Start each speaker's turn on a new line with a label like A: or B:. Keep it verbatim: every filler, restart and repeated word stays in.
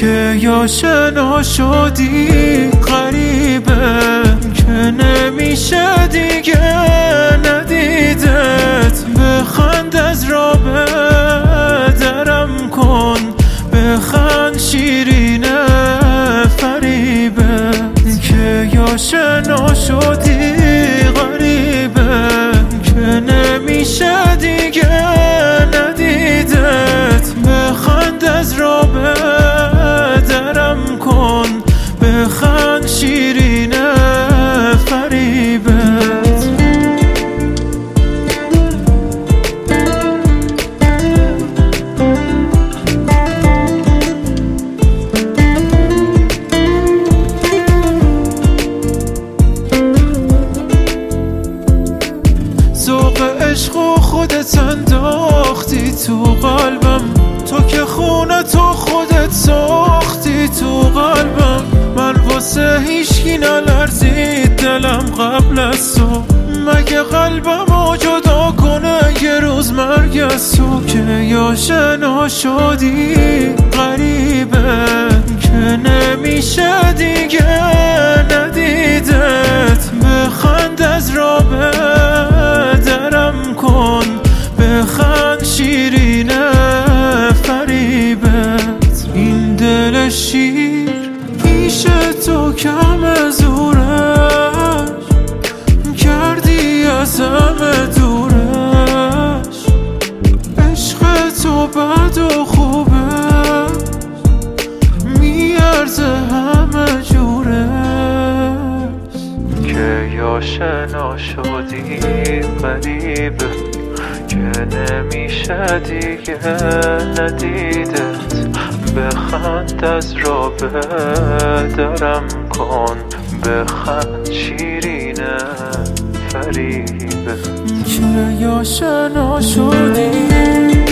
A: که یا شنا شدی غریبه که نمیشه دیگه ندیدت. بخند از را بدرم کن، بخند شیرینه فریبه که یا شنا شدی غریبه که نمیشه دیگه ندیدت. بخند از را بدرم کن، بخند شیرینه فریبت. ذوق عشق و خودت انداختی تو قلبم، تو که خونه تو خودت ساختی تو قلبم. من واسه هیچکی نلرزید دلم قبل از تو، مگه قلبمو جدا کنه یه روز مرگ از تو. که یا شنا شدی غریبه که نمیشه دیگه ندیدت. بخند از را بدرم کن، بخند شیرینه فریبت. این دل شیر پیش تو کم زورش، کردی از همه دورش. عشق تو بد و خوبه میارزه همه جورش. که یا شنا شدی غریبه که نمیشه دیگه ندیدت. بخند از را بدرم کن، بخند شیرینه فریبه که یا شنا شدی